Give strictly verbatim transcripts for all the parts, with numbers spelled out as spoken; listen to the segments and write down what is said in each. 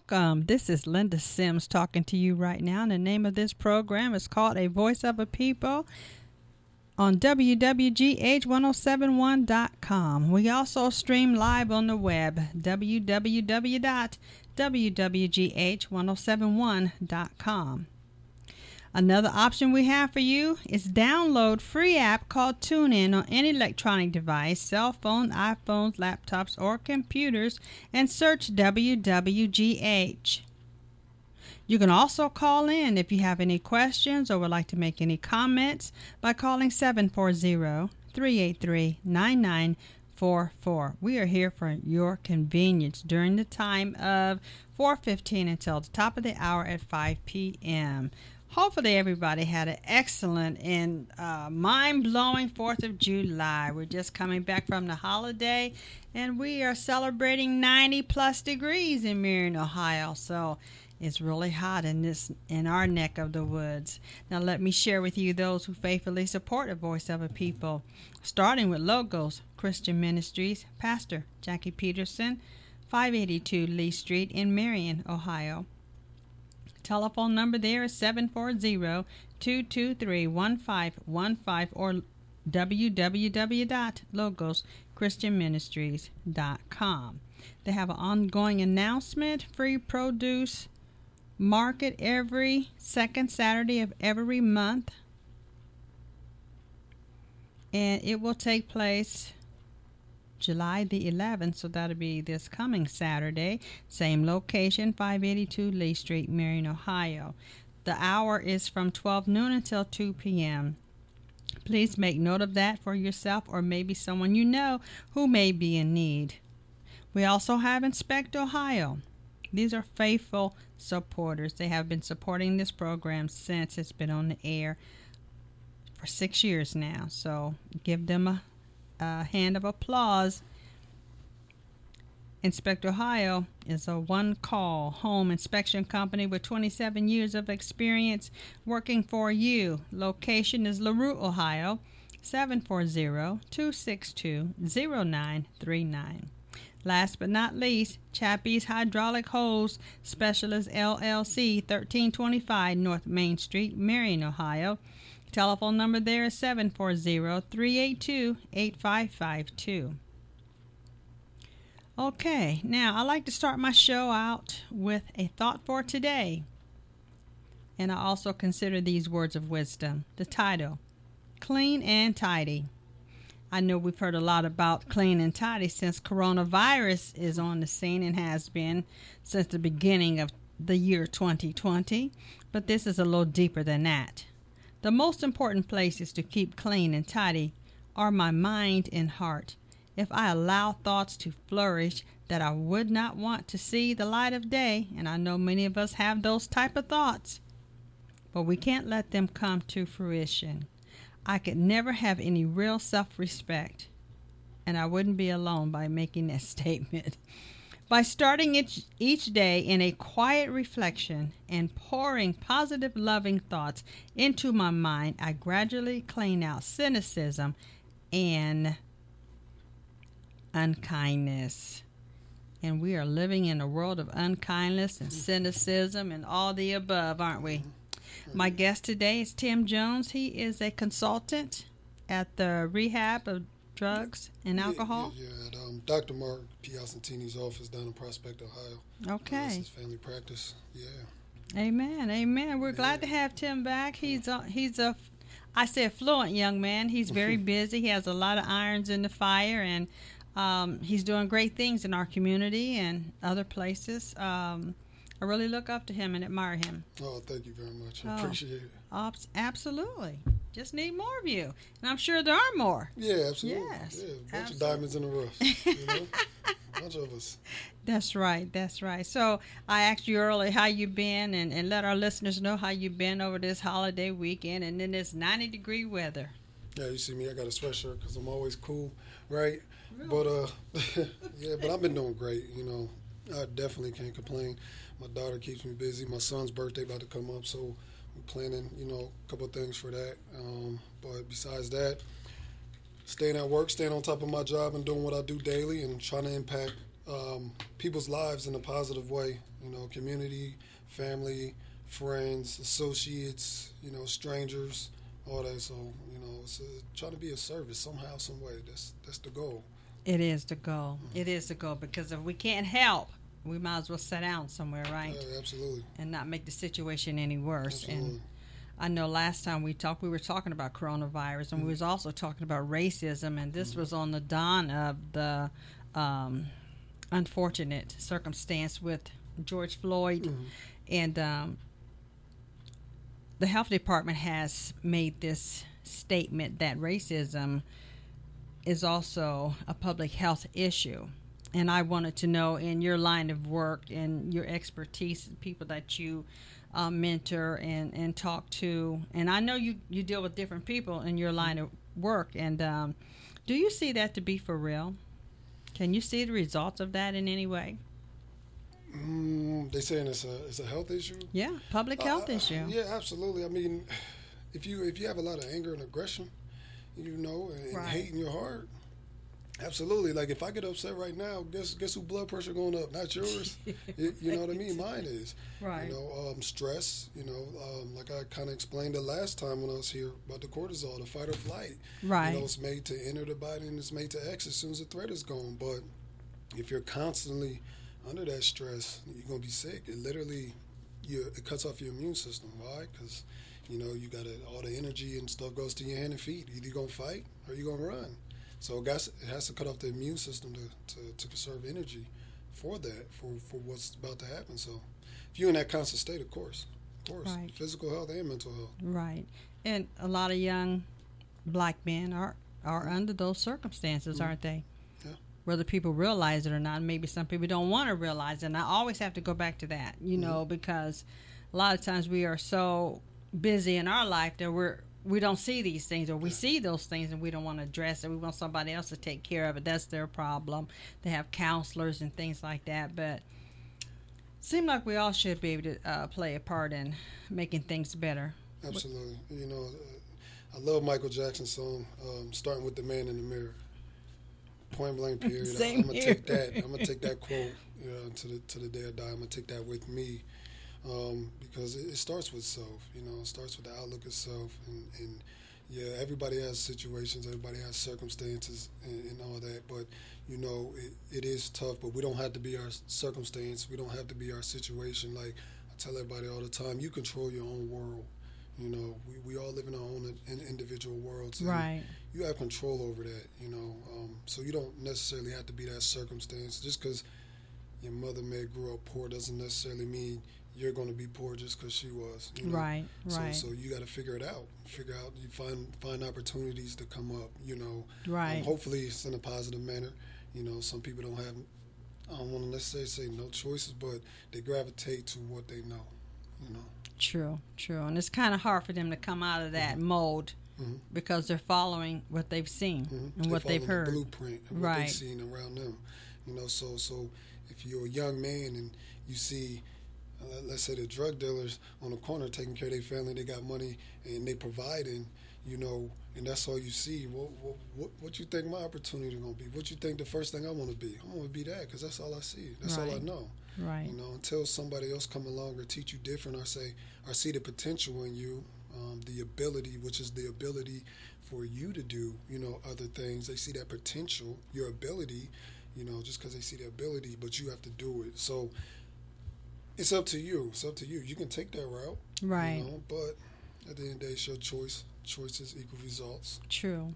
Welcome. This is Linda Sims talking to you right now. And the name of this program is called A Voice of a People on W W G H ten seventy-one dot com. We also stream live on the web, w w w dot w w g h ten seventy-one dot com. Another option we have for you is download free app called TuneIn on any electronic device, cell phone, iPhones, laptops, or computers, and search W W G H. You can also call in if you have any questions or would like to make any comments by calling seven four zero, three eight three, nine nine four four. We are here for your convenience during the time of four fifteen until the top of the hour at five p.m. Hopefully everybody had an excellent and uh, mind-blowing fourth of July. We're just coming back from the holiday, and we are celebrating ninety plus degrees in Marion, Ohio. So it's really hot in this in our neck of the woods. Now let me share with you those who faithfully support the Voice of a People, starting with Logos Christian Ministries, Pastor Jackie Peterson, five eighty-two Lee Street in Marion, Ohio. Telephone number there is seven four zero, two two three, one five one five or w w w dot logos christian ministries dot com. They have an ongoing announcement, free produce market every second Saturday of every month. And it will take place July the eleventh, so that'll be this coming Saturday. Same location, five eighty-two Lee Street, Marion, Ohio. The hour is from twelve noon until two p.m. Please make note of that for yourself or maybe someone you know who may be in need. We also have Inspect Ohio. These are faithful supporters. They have been supporting this program since it's been on the air for six years now. So give them a A hand of applause. Inspect Ohio is a one-call home inspection company with twenty-seven years of experience working for you. Location is LaRue, Ohio, seven four zero, two six two, zero nine three nine. Last but not least, Chappie's Hydraulic Hose Specialist L L C, thirteen twenty-five North Main Street, Marion, Ohio. Telephone number there is seven four zero, three eight two, eight five five two. Okay, now I like to start my show out with a thought for today. And I also consider these words of wisdom. The title, Clean and Tidy. I know we've heard a lot about clean and tidy since coronavirus is on the scene and has been since the beginning of the year twenty twenty. But this is a little deeper than that. The most important places to keep clean and tidy are my mind and heart. If I allow thoughts to flourish that I would not want to see the light of day, and I know many of us have those type of thoughts, but we can't let them come to fruition. I could never have any real self-respect, and I wouldn't be alone by making that statement. By starting each, each day in a quiet reflection and pouring positive, loving thoughts into my mind, I gradually clean out cynicism and unkindness. And we are living in a world of unkindness and cynicism and all the above, aren't we? My guest today is Tim Jones. He is a consultant at the Rehab of Drugs and Alcohol. Yeah, yeah, yeah. Um, Doctor Mark Piacentini's office down in Prospect, Ohio. Okay. Uh, this is family practice. Yeah. Amen. Amen. We're yeah. glad to have Tim back. He's a, he's a, I say a fluent young man. He's very busy. He has a lot of irons in the fire, and um, he's doing great things in our community and other places. Um, I really look up to him and admire him. Oh, thank you very much. I oh, appreciate it. Abs- absolutely. Just need more of you. And I'm sure there are more. Yeah, absolutely. Yes. Yeah, a bunch absolutely. of diamonds in the rough. You know? A bunch of us. That's right. That's right. So I asked you earlier how you been, and, and let our listeners know how you've been over this holiday weekend and in this ninety degree weather. Yeah, you see me, I got a sweatshirt because I'm always cool, right? Really? But, uh, yeah, but I've been doing great, you know. I definitely can't complain. My daughter keeps me busy. My son's birthday about to come up, so we're planning, you know, a couple of things for that. Um, but besides that, staying at work, staying on top of my job and doing what I do daily and trying to impact um, people's lives in a positive way. You know, community, family, friends, associates, you know, strangers, all that. So, you know, it's uh, trying to be a service somehow, some way. That's that's the goal. It is the goal. Mm-hmm. It is the goal, because if we can't help, we might as well sit down somewhere, right? Yeah, absolutely. And not make the situation any worse. Absolutely. And I know last time we talked, we were talking about coronavirus, and mm-hmm. we was also talking about racism, and this mm-hmm. was on the dawn of the um, unfortunate circumstance with George Floyd. Mm-hmm. And um, the health department has made this statement that racism is also a public health issue. And I wanted to know, in your line of work and your expertise, people that you uh, mentor and, and talk to, and I know you, you deal with different people in your line of work, and um, do you see that to be for real? Can you see the results of that in any way? Mm, they saying it's a it's a health issue. Yeah, public health uh, issue. Yeah, absolutely. I mean, if you if you have a lot of anger and aggression, you know, and, right. and hate in your heart, absolutely. Like if I get upset right now, guess guess who blood pressure going up? Not yours. you, you know what I mean? Mine is. Right. You know, um, stress. You know, um, like I kind of explained the last time when I was here about the cortisol, the fight or flight. Right. You know, it's made to enter the body and it's made to exit as soon as the threat is gone. But if you're constantly under that stress, you're gonna be sick. It literally, you it cuts off your immune system. Why? Because you know you got all the energy and stuff goes to your hand and feet. Either you're gonna fight or you're gonna run. So it, got, it has to cut off the immune system to, to, to conserve energy for that, for, for what's about to happen. So if you're in that constant state, of course, of course, right. physical health and mental health. Right, and a lot of young black men are are under those circumstances, mm-hmm. aren't they? Whether people realize it or not, maybe some people don't want to realize it. And I always have to go back to that, you mm-hmm. know, because a lot of times we are so busy in our life that we're, we don't see these things, or we yeah. see those things and we don't want to address it. We want somebody else to take care of it. That's their problem. They have counselors and things like that. But it seems like we all should be able to uh, play a part in making things better. Absolutely. But, you know, uh, I love Michael Jackson's song, um, starting with the man in the mirror. Point blank period. Same I'm gonna here. take that. I'm gonna take that quote, you know, to the to the day I die. I'm gonna take that with me, um, because it, it starts with self. You know, it starts with the outlook of self, and, and yeah, everybody has situations, everybody has circumstances, and, and all that. But you know, it, it is tough. But we don't have to be our circumstance. We don't have to be our situation. Like I tell everybody all the time, you control your own world. You know, we, we all live in our own in individual worlds. And right. You have control over that, you know. Um, so you don't necessarily have to be that circumstance. Just because your mother may have grew up poor doesn't necessarily mean you're going to be poor just because she was. You know? Right, right. So, so you got to figure it out. Figure out, you find find opportunities to come up, you know. Right. Um, hopefully it's in a positive manner. You know, some people don't have, I don't want to necessarily say no choices, but they gravitate to what they know, you know. True, true. And it's kind of hard for them to come out of that mm-hmm. mold mm-hmm. because they're following what they've seen mm-hmm. and they're what they've heard. The blueprint and right. what they've seen around them. You know, so so if you're a young man and you see, uh, let's say the drug dealers on the corner taking care of their family, they got money and they providing, you know, and that's all you see. What what what, what you think my opportunity going to be? What you think the first thing I want to be? I want to be that because that's all I see. That's right. all I know. Right. You know, until somebody else come along or teach you different, or say, or see the potential in you, um, the ability, which is the ability for you to do, you know, other things. They see that potential, your ability, you know, just because they see the ability, but you have to do it. So it's up to you. It's up to you. You can take that route, right? You know, but at the end of the day, it's your choice. Choices equal results. True.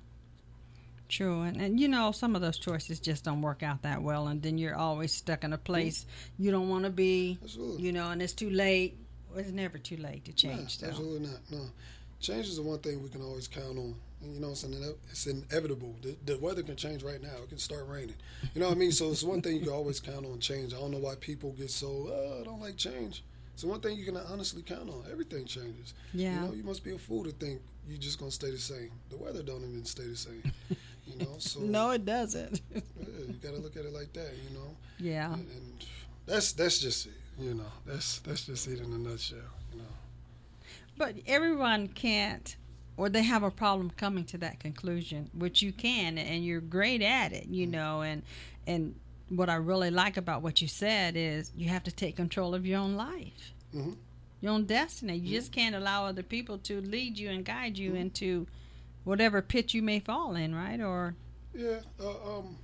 True, and, and you know, some of those choices just don't work out that well, and then you're always stuck in a place mm-hmm. you don't want to be. Absolutely. You know, and it's too late. It's never too late to change, nah, though. Absolutely not. No, change is the one thing we can always count on. And, you know, it's, ine- it's inevitable. The, the weather can change right now. It can start raining. You know what I mean? So it's one thing you can always count on, change. I don't know why people get so, oh, I don't like change. It's one thing you can honestly count on. Everything changes. Yeah. You know, you must be a fool to think you're just going to stay the same. The weather don't even stay the same. You know, so no, it doesn't. Yeah, you got to look at it like that. You know. Yeah. And, and that's that's just it. You know, that's that's just it in a nutshell. You know. But everyone can't, or they have a problem coming to that conclusion, which you can, and you're great at it. You know, and and what I really like about what you said is you have to take control of your own life, Mm-hmm. your own destiny. You Mm-hmm. just can't allow other people to lead you and guide you Mm-hmm. into whatever pit you may fall in, right? Or Yeah, uh, um,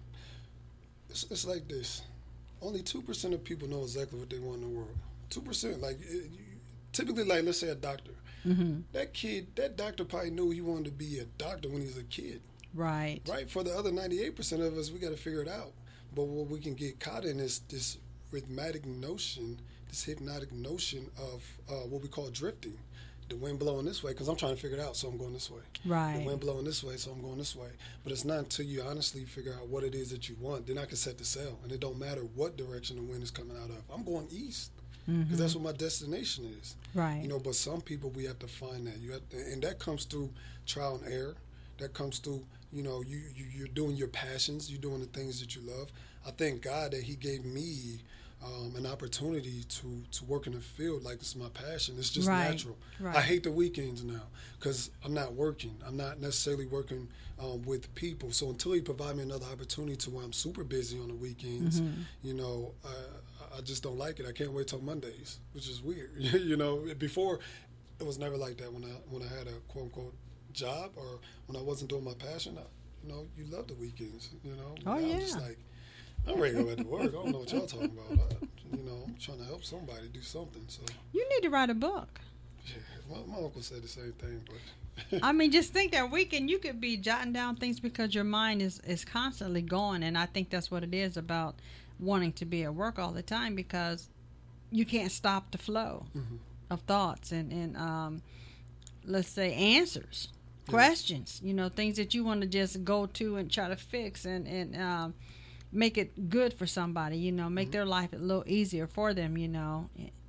it's, it's like this. Only two percent of people know exactly what they want in the world. two percent. Like, it, you, typically, like, let's say a doctor. mm-hmm. That kid, that doctor probably knew he wanted to be a doctor when he was a kid. right, Right? For the other ninety-eight percent of us, we got to figure it out. But what we can get caught in is this rhythmatic notion, this hypnotic notion of uh, what we call drifting. The wind blowing this way because I'm trying to figure it out, so I'm going this way. right, The wind blowing this way, so I'm going this way. But it's not until you honestly figure out what it is that you want, then I can set the sail. And it don't matter what direction the wind is coming out of. I'm going east because mm-hmm. that's what my destination is. right, You know, but some people, we have to find that. You have to, and that comes through trial and error. That comes through, you know, you, you, you're doing your passions. You're doing the things that you love. I thank God that he gave me um, an opportunity to, to work in the field like it's my passion. It's just Right, natural. right. I hate the weekends now because I'm not working. I'm not necessarily working um, with people. So until he provide me another opportunity to where I'm super busy on the weekends, mm-hmm. you know, uh, I just don't like it. I can't wait till Mondays, which is weird. You know, before it was never like that when I when I had a quote unquote job or when I wasn't doing my passion. I, you know, you love the weekends. You know, Oh, I'm yeah. just like I'm ready to go back to work. I don't know what y'all talking about. I, you know, I'm trying to help somebody do something. So You need to write a book. yeah, my, my uncle said the same thing, but I mean, just think that weekend you could be jotting down things because your mind is, is constantly going. And I think that's what it is about wanting to be at work all the time because you can't stop the flow mm-hmm. of thoughts and, and um, let's say, answers, Yeah. questions, you know, things that you want to just go to and try to fix and, and um, make it good for somebody, you know, make Mhm. their life a little easier for them, you know,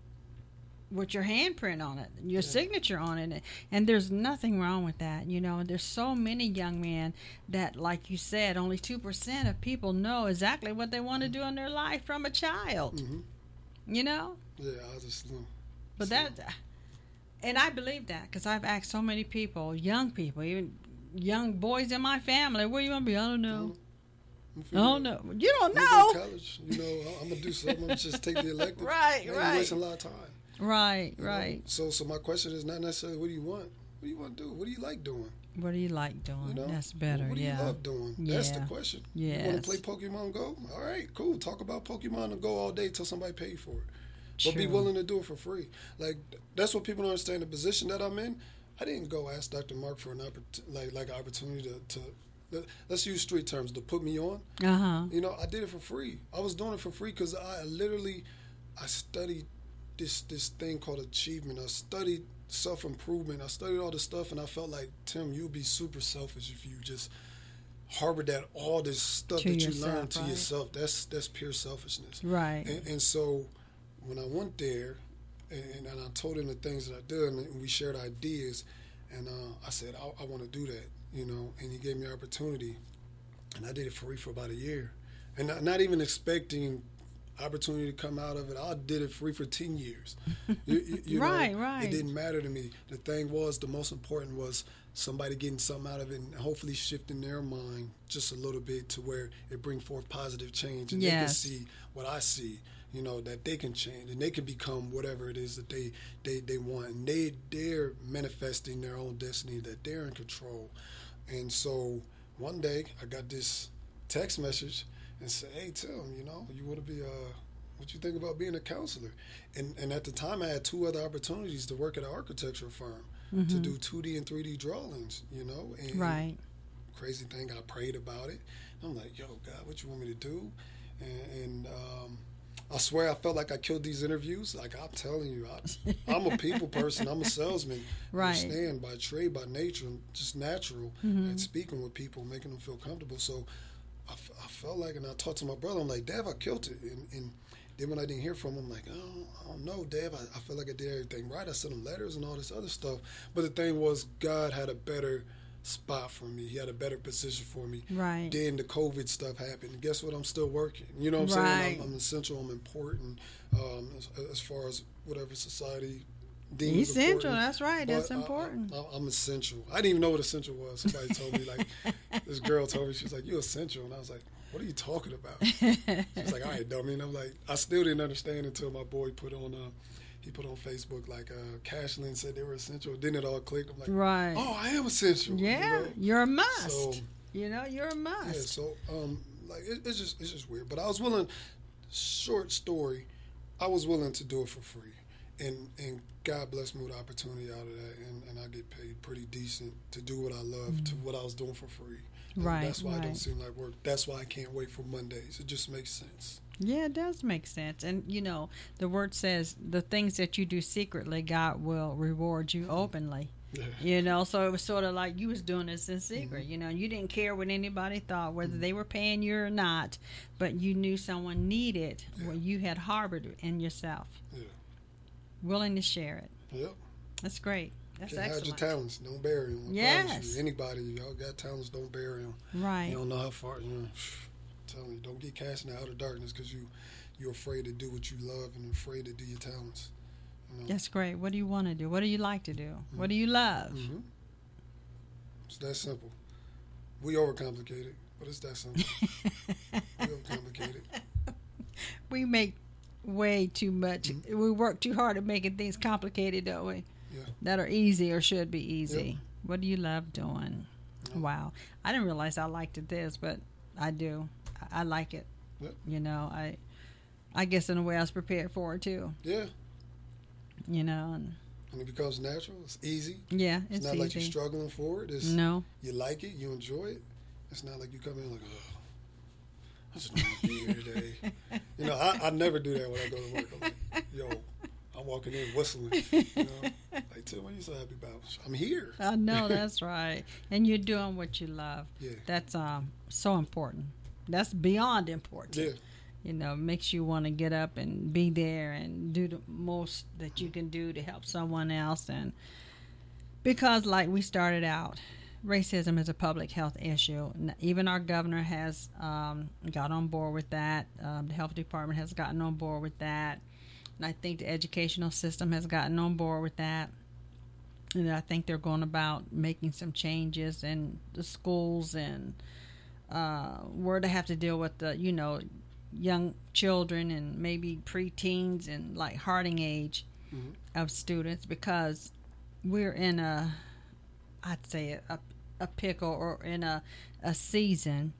with your handprint on it, your Yeah. signature on it. And there's nothing wrong with that, you know. There's so many young men that, like you said, only two percent of people know exactly what they want to do in their life from a child, mm-hmm. you know. yeah, I just know. But So, that, and I believe that because I've asked so many people, young people, even young boys in my family, where you want to be? I don't know. I'm I figuring don't out. know. You don't I'm gonna know. go to college, you know, I'm gonna do something. I'm gonna just take the elective. Right, Man, right. You're wasting a lot of time. Right, you know? right. So, so my question is not necessarily what do you want. What do you want to do? What do you like doing? What do you like doing? You know, That's better. What do yeah. you love doing? That's the Yeah. question. You want Yes. to play Pokemon Go? All right, cool. Talk about Pokemon and Go all day till somebody pay for it. But be True. willing to do it for free. Like that's what people don't understand. The position that I'm in, I didn't go ask Doctor Mark for an oppor- like like an opportunity to, to let's use street terms to put me on. Uh huh. You know, I did it for free. I was doing it for free because I literally I studied this this thing called achievement. I studied self improvement. I studied all this stuff, and I felt like Tim, you'd be super selfish if you just harbored that all this stuff To that you yourself, learned to right? yourself. That's that's pure selfishness. Right. And, and so when I went there, and, and I told him the things that I did, and we shared ideas, and uh, I said I, I want to do that, you know. And he gave me an opportunity, and I did it for free for about a year, and not, not even expecting opportunity to come out of it. I did it free for ten years. You, you, you Right, know, right. It didn't matter to me. The thing was, the most important was somebody getting something out of it and hopefully shifting their mind just a little bit to where it bring forth positive change, and they can Yes. see what I see, you know, that they can change and they can become whatever it is that they they, they want, and they they're manifesting their own destiny, that they're in control. And so one day I got this text message and said, "Hey Tim, you know, you want to be uh what you think about being a counselor?" And and at the time I had two other opportunities to work at an architectural firm to do two D and three D drawings, you know. And Right. crazy thing, I prayed about it. I'm like, "Yo, God, what you want me to do?" And, and um, I swear I felt like I killed these interviews. Like I'm telling you, I, I'm a people person. I'm a salesman. Right. Understand, by trade, by nature, I'm just natural Mhm. at speaking with people, making them feel comfortable. So I, f- I felt like, and I talked to my brother. I'm like, "Dad, I killed it." And, and then when I didn't hear from him, I'm like, "Oh, I don't know, Dad. I, I feel like I did everything right. I sent him letters and all this other stuff." But the thing was, God had a better spot for me. He had a better position for me. Right. Then the COVID stuff happened. And guess what? I'm still working. You know what I'm Right. saying? I'm, I'm essential. I'm important um, as, as far as whatever society Deemed essential. That's right. But That's I, important. I, I'm essential. I didn't even know what essential was. Somebody told me, like, this girl told me, she was like, "You essential," and I was like, "What are you talking about?" She's like, "All right, dummy." And I'm like, I still didn't understand until my boy put on, uh, he put on Facebook like, uh, Cashlyn said they were essential. Then it all clicked. I'm like, right. Oh, I am essential. Yeah, you know? You're a must. So, you know, you're a must. Yeah. So, um, like, it, it's just it's just weird. But I was willing. Short story, I was willing to do it for free, and and God blessed me with the opportunity out of that, and, and I get paid pretty decent to do what I love, mm-hmm. to what I was doing for free. And right. That's why right. it don't seem like work. That's why I can't wait for Mondays. It just makes sense. Yeah, it does make sense. And, you know, the word says the things that you do secretly, God will reward you openly. Yeah. You know, so it was sort of like you was doing this in secret. Mm-hmm. You know, you didn't care what anybody thought, whether mm-hmm. they were paying you or not, but you knew someone needed yeah. what you had harbored in yourself. Yeah. Willing to share it. Yep. That's great. That's Can't excellent. hide your talents. Don't bury them. I yes. You, anybody, y'all got talents, don't bury them. Right. You don't know how far, you know, I'm telling you, don't get cast in the outer darkness because you, you're afraid to do what you love and afraid to do your talents. You know? That's great. What do you want to do? What do you like to do? Mm-hmm. What do you love? Mm-hmm. It's that simple. We overcomplicate it, but it's that simple. We overcomplicate it. We make way too much. Mm-hmm. We work too hard at making things complicated, don't we? Yeah. That are easy or should be easy. Yep. What do you love doing? Yep. Wow. I didn't realize I liked it this, but I do. I, I like it. Yep. You know, I I guess in a way I was prepared for it too. Yeah. You know, and, and it becomes natural. It's easy. Yeah, it's, it's not easy. like you're struggling for it. It's, no. You like it. You enjoy it. It's not like you come in like, oh, I just don't want to be here today. You know, I, I never do that when I go to work. I'm like, yo, I'm walking in whistling. You know, like, Tim, what are you so happy about? I'm here. I know, that's right. And you're doing what you love. Yeah. That's um so important. That's beyond important. Yeah. You know, makes you want to get up and be there and do the most that you can do to help someone else. And because, like we started out, racism is a public health issue. Even our governor has um, got on board with that. Um, the health department has gotten on board with that. And I think the educational system has gotten on board with that. And I think they're going about making some changes in the schools and uh, where they have to deal with the, you know, young children and maybe preteens and like Harding age mm-hmm. of students, because we're in a, I'd say a, a pickle or in a, a season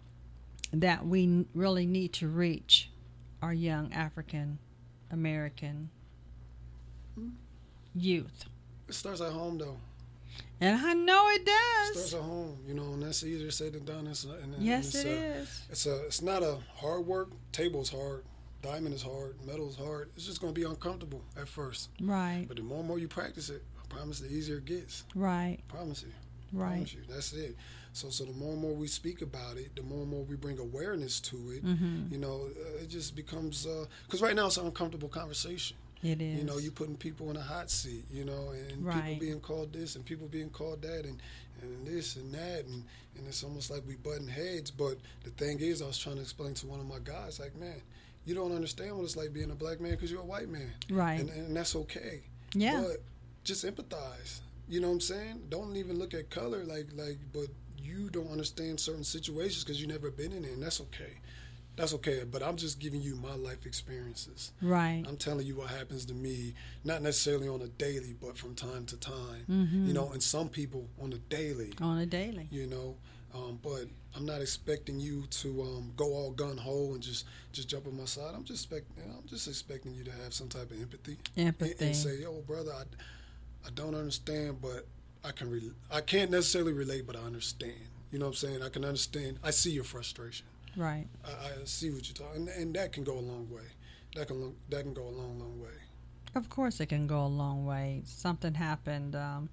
that we really need to reach our young African American mm-hmm. youth. It starts at home though. And I know it does. It starts at home, you know, and that's easier said than done. It's, and, and yes, it's it a, is. It's a. It's not a hard work. Table's hard. Diamond is hard. Metal's hard. It's just going to be uncomfortable at first. Right. But the more and more you practice it, I promise, the easier it gets. Right. I promise you. I right. promise you. That's it. So, so the more and more we speak about it, the more and more we bring awareness to it. Mm-hmm. You know, uh, it just becomes because uh, right now it's an uncomfortable conversation. It is. You know, you're putting people in a hot seat, you know, and right. people being called this and people being called that and, and this and that. And, and it's almost like we button heads. But the thing is, I was trying to explain to one of my guys, like, man, you don't understand what it's like being a black man because you're a white man. Right. And, and that's okay. Yeah. But just empathize. You know what I'm saying? Don't even look at color like, like but you don't understand certain situations because you've never been in it, and that's okay. That's okay, but I'm just giving you my life experiences. Right. I'm telling you what happens to me, not necessarily on a daily, but from time to time. Mm-hmm. You know, and some people on a daily. On a daily. You know, um, but I'm not expecting you to um, go all gun ho and just, just jump on my side. I'm just expecting. I'm just expecting you to have some type of empathy. Empathy. And, and say, yo, brother, I, I don't understand, but I can. Re- I can't necessarily relate, but I understand. You know what I'm saying? I can understand. I see your frustration. Right. I, I see what you're talking, and, and that can go a long way. That can that can go a long, long way. Of course, it can go a long way. Something happened um,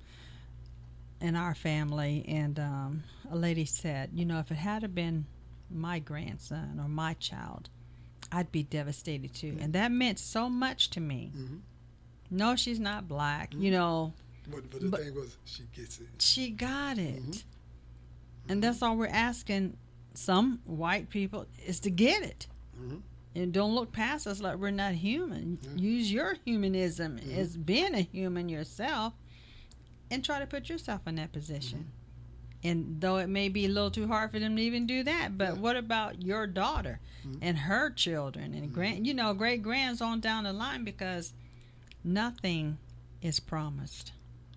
in our family, and um, a lady said, "You know, if it had been my grandson or my child, I'd be devastated too." Mm-hmm. And that meant so much to me. Mm-hmm. No, she's not black. Mm-hmm. You know, but, but the but thing was, she gets it. She got it, mm-hmm. and that's all we're asking. Some white people is to get it. Mm-hmm. And don't look past us like we're not human. Yeah. Use your humanism mm-hmm. as being a human yourself and try to put yourself in that position. Mm-hmm. And though it may be a little too hard for them to even do that, but yeah. what about your daughter mm-hmm. and her children and mm-hmm. grand, you know, great grands on down the line, because nothing is promised.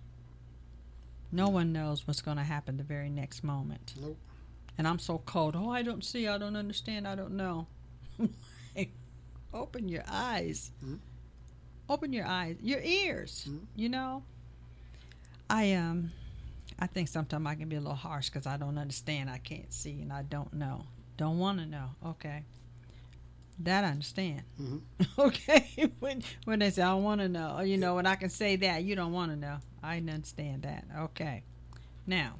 No one knows what's going to happen the very next moment. Nope. And I'm so cold. Oh, I don't see. I don't understand. I don't know. Open your eyes. Mm-hmm. Open your eyes. Your ears. Mm-hmm. You know. I um. I think sometimes I can be a little harsh because I don't understand, I can't see, and I don't know. Don't want to know. Okay. That I understand. Mm-hmm. Okay. when when they say, I want to know, you know, when I can say that, you don't want to know. I understand that. Okay. Now,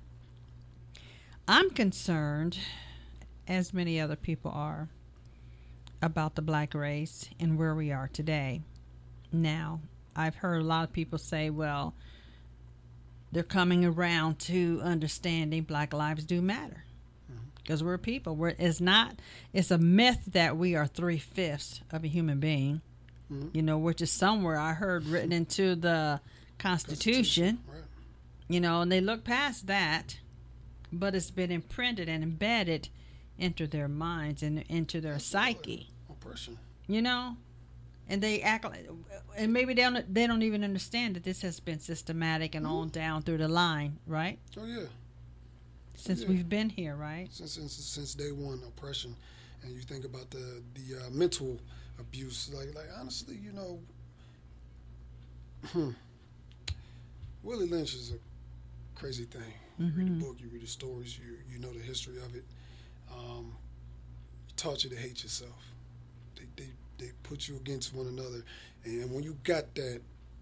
I'm concerned, as many other people are, about the black race and where we are today. Now, I've heard a lot of people say, well, they're coming around to understanding Black lives do matter, because mm-hmm. we're people. We're, it's not. It's a myth that we are three fifths of a human being. Mm-hmm. You know, which is somewhere I heard written into the Constitution. Constitution. Right. You know, and they look past that, but it's been imprinted and embedded into their minds and into their Absolutely. Psyche. Oppression. You know. And they act like, and maybe they don't, they don't even understand that this has been systematic and mm-hmm. on down through the line, right? Oh, yeah. Since yeah. we've been here, right? Since, since since day one, oppression. And you think about the, the uh, mental abuse. Like, like honestly, you know, hmm, Willie Lynch is a crazy thing. You mm-hmm. read the book, you read the stories, you, you know the history of it. Um, he taught you to hate yourself. They, they They put you against one another. And when you got that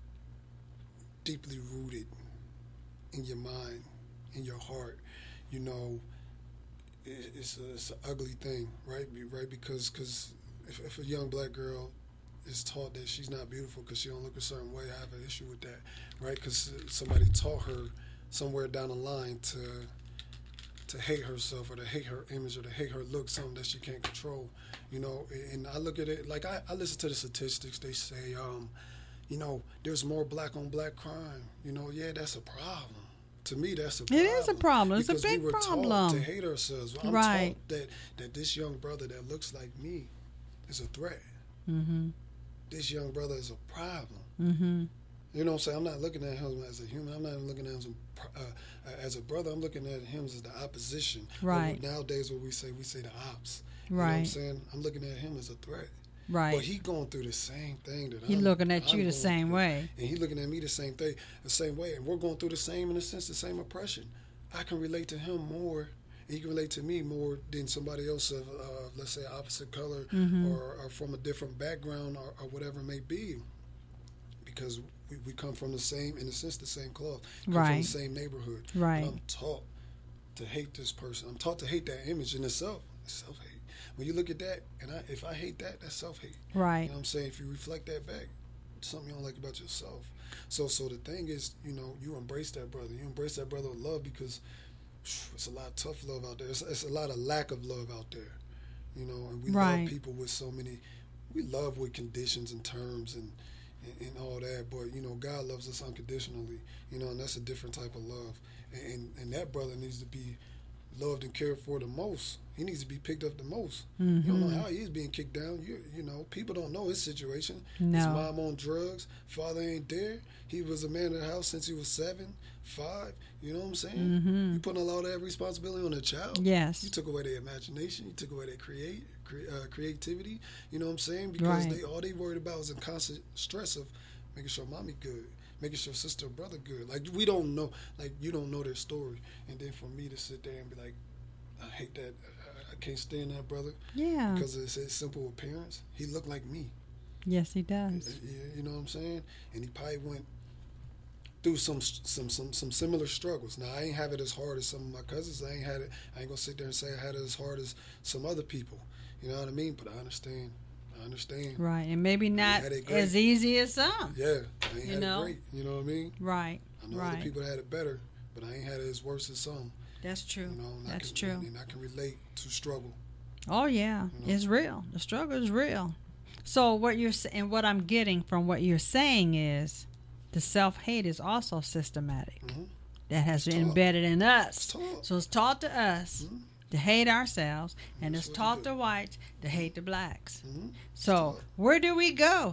deeply rooted in your mind, in your heart, you know, it, it's, a, it's an ugly thing, right? Right? Because cause if, if a young black girl is taught that she's not beautiful because she don't look a certain way, I have an issue with that, right? Because somebody taught her somewhere down the line to to hate herself or to hate her image or to hate her look, something that she can't control, you know. And I look at it, like I, I listen to the statistics. They say, um, you know, there's more black on black crime. You know, yeah, that's a problem. To me, that's a problem. It is a problem. It's a big we were problem. Taught to hate ourselves. I'm right. taught that, that this young brother that looks like me is a threat. Mm-hmm. This young brother is a problem. Mm-hmm. You know what I'm saying? I'm not looking at him as a human. I'm not even looking at him as a, uh, as a brother. I'm looking at him as the opposition. Right. Nowadays, what we say, we say the ops. Right. You know what I'm saying? I'm looking at him as a threat. Right. But he going through the same thing that he I'm looking at I'm you the same through. way. And he looking at me the same thing, the same way. And we're going through the same, in a sense, the same oppression. I can relate to him more, and he can relate to me more than somebody else of, uh, let's say, opposite color mm-hmm. or, or from a different background or, or whatever it may be. Because we, we come from the same, in a sense, the same cloth. Come right. from the same neighborhood. Right. And I'm taught to hate this person. I'm taught to hate that image in itself. It's self-hate. When you look at that, and I, if I hate that, that's self-hate. Right. You know what I'm saying? If you reflect that back, something you don't like about yourself. So so the thing is, you know, you embrace that brother. You embrace that brother with love because phew, it's a lot of tough love out there. It's, it's a lot of lack of love out there. You know, and we right. love people with so many, we love with conditions and terms and, and, and all that. But, you know, God loves us unconditionally, you know, and that's a different type of love. And, and, and that brother needs to be loved and cared for the most. He needs to be picked up the most. Mm-hmm. You don't know how he's being kicked down. You you know, people don't know his situation. No. His mom on drugs. Father ain't there. He was a man of the house since he was seven, five. You know what I'm saying? Mm-hmm. You putting a lot of that responsibility on the child. Yes. You took away their imagination. You took away their create, cre- uh, creativity. You know what I'm saying? Because right. they all they worried about is in constant stress of making sure mommy good, making sure sister or brother good. Like, we don't know. Like, you don't know their story. And then for me to sit there and be like, I hate that. I can't stand that brother. Yeah. Because of his simple appearance. He looked like me. Yes, he does. You know what I'm saying? And he probably went through some some some some similar struggles. Now, I ain't have it as hard as some of my cousins. I ain't had it. I ain't gonna sit there and say I had it as hard as some other people. You know what I mean? But I understand. I understand. Right, and maybe not as easy as some. Yeah, I ain't you had know? it great. You know what I mean? Right. I know right. other people had it better, but I ain't had it as worse as some. That's true. You know, That's can, true. And I can relate to struggle. Oh yeah, You know? it's real. The struggle is real. So what you're sa- and what I'm getting from what you're saying is, the self hate is also systematic. Mm-hmm. That has It's been taught. embedded in us. It's taught. So it's taught to us Mm-hmm. to hate ourselves, and That's it's what you taught do. the whites to hate the blacks. Mm-hmm. So taught. where do we go?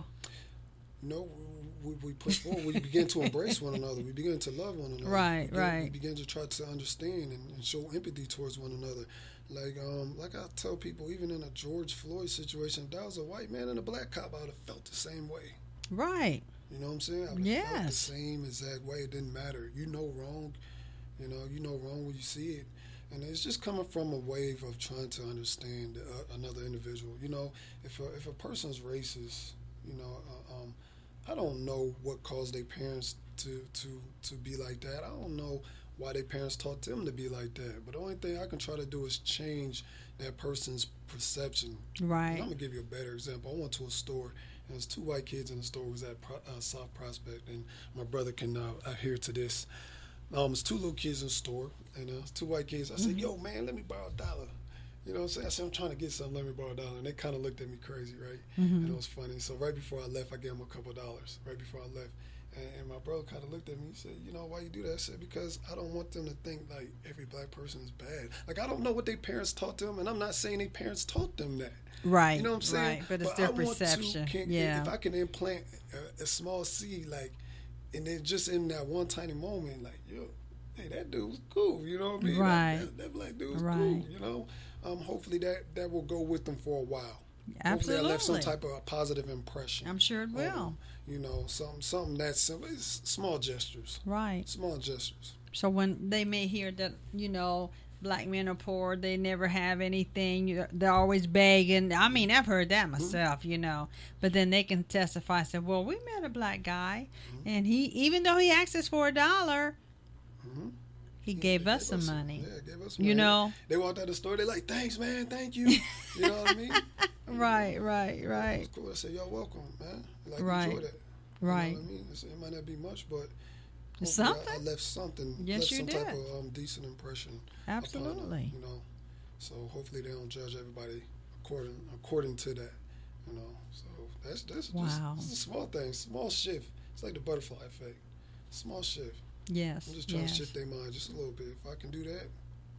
You know, we, we push forward. We begin to embrace one another. We begin to love one another. Right, we begin, right. We begin to try to understand and, and show empathy towards one another. Like, um, like I tell people, even in a George Floyd situation, if that was a white man and a black cop, I would have felt the same way. Right. You know what I'm saying? I would have felt the Yes. same exact way. It didn't matter. You know wrong. You know, you know wrong when you see it. And it's just coming from a wave of trying to understand uh, another individual. You know, if a, if a person's racist, you know, uh, um, I don't know what caused their parents to, to, to be like that. I don't know why their parents taught them to be like that. But the only thing I can try to do is change that person's perception. Right. And I'm going to give you a better example. I went to a store, and there's two white kids in the store. It was at Pro, uh, South Prospect, and my brother can uh, adhere to this. Um, it's two little kids in the store, and uh, two white kids. I said, Mm-hmm. yo, man, let me borrow a dollar. You know what I'm saying? I said, I'm trying to get something, let me borrow a dollar. And they kind of looked at me crazy, right? Mm-hmm. And it was funny. So right before I left, I gave them a couple of dollars, right before I left. And, and my brother kind of looked at me and said, you know, why you do that? I said, because I don't want them to think like every black person is bad. Like, I don't know what their parents taught them, and I'm not saying their parents taught them that. Right. You know what I'm saying? Right. But it's I their want to- perception. can- Yeah. If I can implant a, a small seed, like, and then just in that one tiny moment, like, yo, hey, that dude was cool. You know what I mean? Right. That, that, that black dude was Right. cool. You know. Um, hopefully that that will go with them for a while. Absolutely. Hopefully I left some type of a positive impression. I'm sure it on will. them. You know, something something that's simple. It's small gestures. Right. Small gestures. So when they may hear that, you know, black men are poor, they never have anything, you- they're always begging. I mean, I've heard that myself, you know. But then they can testify and say, well, we met a black guy, Mm-hmm. and he, even though he asked us for a dollar, Mm-hmm. he Yeah, gave they us some money. Yeah, gave us some You money. know? They walked out the store. They like, thanks, man. Thank you. You know what I mean? Right, right, It right, was cool. I said, y'all welcome, man. Like, Right. enjoy that. right. You know what I mean? It's, it might not be much, but hopefully Something. I, I left something. Yes, left you some did. type of um, decent impression. upon them, Absolutely. you know, so hopefully they don't judge everybody according according to that. You know, so that's that's Wow. just it's a small thing, small shift. It's like the butterfly effect. Small shift. Yes, I'm just trying yes. to shift their mind just a little bit. If I can do that,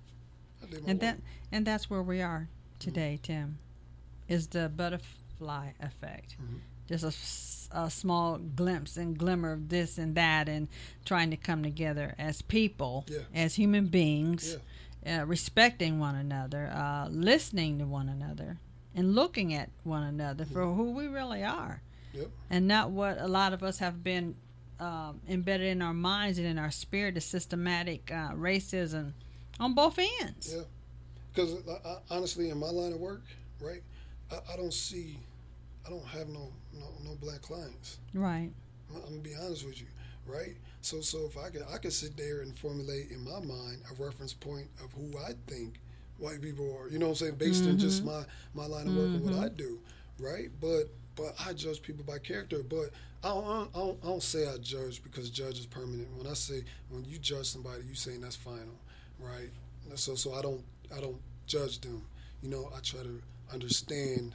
I did my And work. that and that's where we are today, Tim, is the butterfly effect. Mhm. Just a, s- a small glimpse and glimmer of this and that, and trying to come together as people, Yeah. as human beings, uh, respecting one another, uh, listening to one another, and looking at one another for who we really are, Yep. and not what a lot of us have been um, embedded in our minds and in our spirit, the systematic uh, racism on both ends. Yeah. Because honestly, in my line of work, right, I, I don't see, I don't have no no, no black clients. Right. I'm gonna be honest with you, right? So, so if I could, I could sit there and formulate in my mind a reference point of who I think white people are. You know what I'm saying? Based Mm-hmm. on just my my line of work and what I do, right? But but I judge people by character. But I don't, I don't I don't say I judge because judge is permanent. When I say when you judge somebody, you saying that's final, right? So so I don't I don't judge them. You know, I try to understand.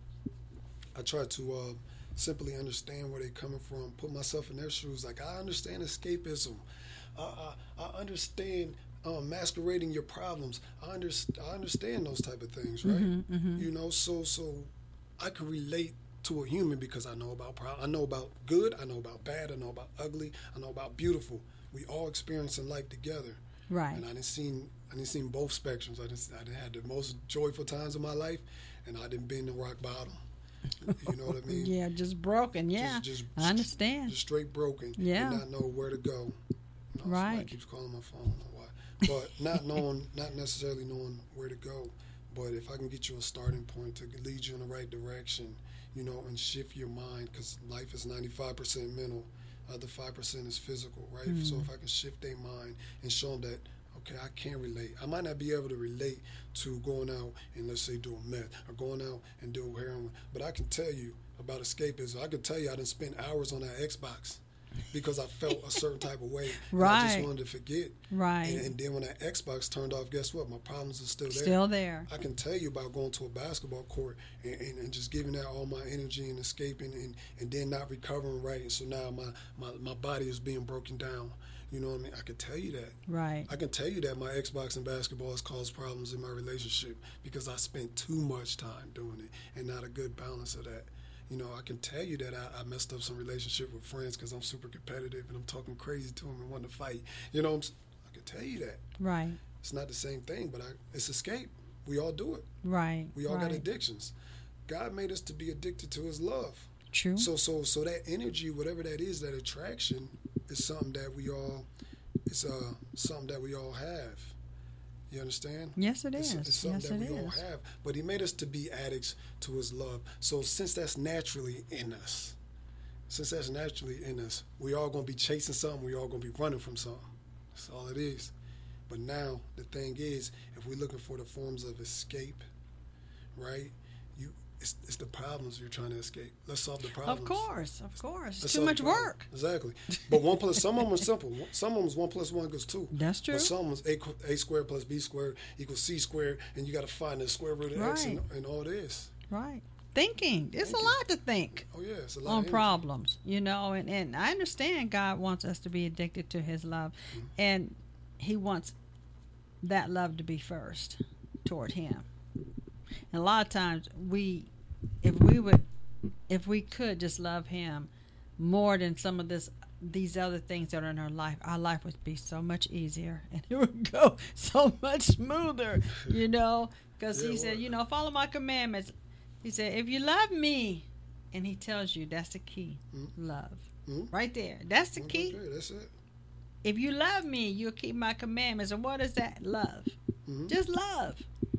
I try to uh, simply understand where they're coming from, put myself in their shoes. Like, I understand escapism. I, I, I understand um, masquerading your problems. I, under, I understand those type of things, right? Mm-hmm, mm-hmm. You know, so so I can relate to a human because I know about pro- I know about good, I know about bad, I know about ugly, I know about beautiful. We all experiencing life together. Right. And I didn't seen I didn't seen both spectrums. I didn't I didn't had the most joyful times of my life, and I didn't been to rock bottom. You know what I mean? Yeah, just broken. Yeah, Just, just, I understand. Just straight broken. Yeah. And not know where to go. You know, Right. Somebody keeps calling my phone. I don't know why. But not knowing, not necessarily knowing where to go. But if I can get you a starting point to lead you in the right direction, you know, and shift your mind, because life is ninety-five percent mental, other five percent is physical, right? Mm. So if I can shift their mind and show them that, okay, I can relate. I might not be able to relate to going out and, let's say, doing meth or going out and doing heroin, but I can tell you about escapism. I can tell you I done spent hours on that Xbox. because I felt a certain type of way. Right. And I just wanted to forget. Right. And, and then when that Xbox turned off, guess what? My problems are still there. Still there. I can tell you about going to a basketball court and, and, and just giving that all my energy and escaping and, and then not recovering right. And so now my, my, my body is being broken down. You know what I mean? I can tell you that. Right. I can tell you that my Xbox and basketball has caused problems in my relationship because I spent too much time doing it and not a good balance of that. You know, I can tell you that I, I messed up some relationship with friends because I'm super competitive and I'm talking crazy to them and wanting to fight. You know, I'm, I can tell you that. Right. It's not the same thing, but I, it's escape. We all do it. Right. We all right. got addictions. God made us to be addicted to his love. True. So, so, so that energy, whatever that is, that attraction, is something that we all, it's uh, something that we all have. You understand? Yes, it is. It's, it's something yes, that it we is. all have. But he made us to be addicts to his love. So since that's naturally in us, since that's naturally in us, we all going to be chasing something. We all going to be running from something. That's all it is. But now the thing is, if we're looking for the forms of escape, right? You, it's, it's the problems you're trying to escape. Let's solve the problems. Of course, of course. It's Let's too solve much the problem. work. Exactly. But one plus, some of them are simple. Some of them is one plus one equals two. That's true. But some of them is a, a squared plus b squared equals c squared, and you got to find the square root of Right. x and, and all this. Right. Thinking. It's Thinking. a lot to think. Oh yeah, it's a lot On of energy. problems, you know, and, and I understand God wants us to be addicted to his love, Mm-hmm. and he wants that love to be first toward him. And a lot of times we, if we would, if we could just love him more than some of this, these other things that are in our life, our life would be so much easier and it would go so much smoother, you know, because Yeah, he said, well, you know, follow my commandments. He said, if you love me, and he tells you that's the key, Mm-hmm. love. Mm-hmm. Right there. That's the key. Okay, that's it. If you love me, you'll keep my commandments. And what is that? Love. Mm-hmm. Just love.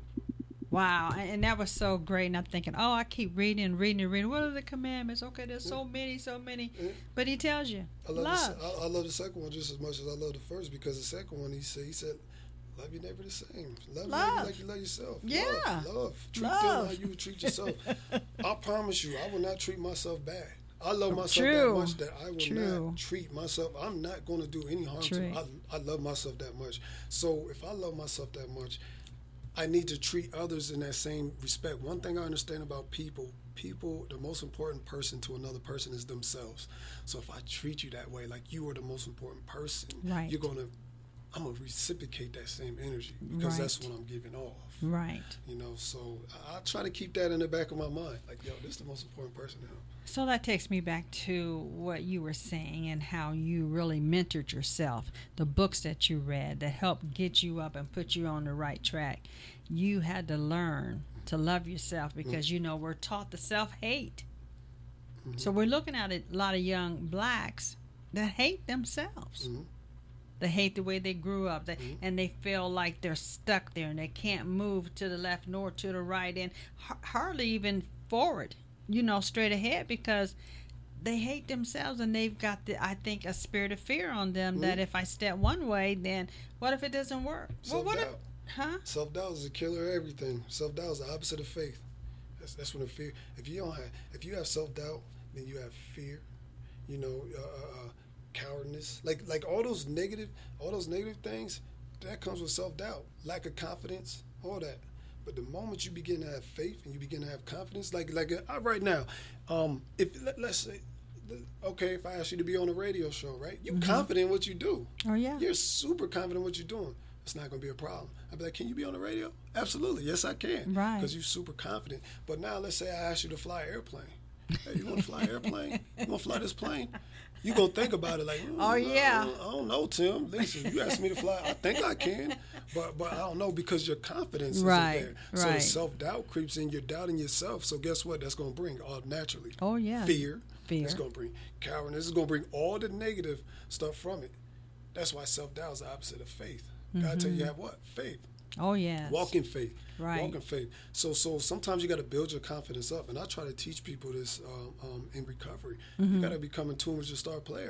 Wow. And, and that was so great. And I'm thinking, oh, I keep reading and reading and reading. What are the commandments? Okay, there's so many, so many. Yeah. But he tells you, I love, love. The, I, I love the second one just as much as I love the first because the second one he said he said, love your neighbor the same. Love, your Love. neighbor like you love yourself. Yeah. Love. love. Treat Love. them how you would treat yourself. I promise you, I will not treat myself bad. I love myself True. that much that I will True. not treat myself. I'm not going to do any harm True. to. I, I love myself that much. So if I love myself that much, I need to treat others in that same respect. One thing I understand about people, people, the most important person to another person is themselves. So if I treat you that way, like you are the most important person, Right. you're going to, I'm going to reciprocate that same energy because Right. that's what I'm giving off. Right. You know, so I, I try to keep that in the back of my mind. Like, yo, this is the most important person now. So that takes me back to what you were saying and how you really mentored yourself, the books that you read that helped get you up and put you on the right track. You had to learn to love yourself because, mm-hmm. you know, we're taught to self-hate. Mm-hmm. So we're looking at a lot of young blacks that hate themselves. Mm-hmm. They hate the way they grew up, they, mm-hmm. and they feel like they're stuck there and they can't move to the left nor to the right and h- hardly even forward. You know, straight ahead because they hate themselves and they've got, the, I think, a spirit of fear on them mm-hmm. that if I step one way, then what if it doesn't work? Self-doubt. Well, what if, huh? Self-doubt is the killer of everything. Self-doubt is the opposite of faith. That's, that's when the fear. If you don't have, if you have self-doubt, then you have fear. You know, uh, uh, cowardness, like like all those negative, all those negative things, that comes with self-doubt, lack of confidence, all that. But the moment you begin to have faith and you begin to have confidence, like like uh, right now, um, if let, let's say, okay, if I ask you to be on a radio show, right? You're mm-hmm. confident in what you do. Oh yeah. You're super confident in what you're doing. It's not going to be a problem. I'd be like, can you be on the radio? Absolutely, yes I can. Right. Because you're super confident. But now let's say I ask you to fly an airplane. Hey, you want to fly an airplane? You want to fly this plane? You gonna think about it like, mm, oh yeah. I don't, I don't know, Tim. Listen, you asked me to fly. I think I can, but but I don't know because your confidence right, isn't there. So right. the self doubt creeps in. You're doubting yourself. So guess what? That's gonna bring all naturally. Oh yeah. Fear. Fear. It's gonna bring cowardice. It's gonna bring all the negative stuff from it. That's why self doubt is the opposite of faith. Mm-hmm. God tell you, you have what? Faith. Oh yeah. Walk in faith. Right. Walk in faith. So so sometimes you got to build your confidence up, and I try to teach people this um, um, in recovery. Mm-hmm. You got to become in tune with your star player.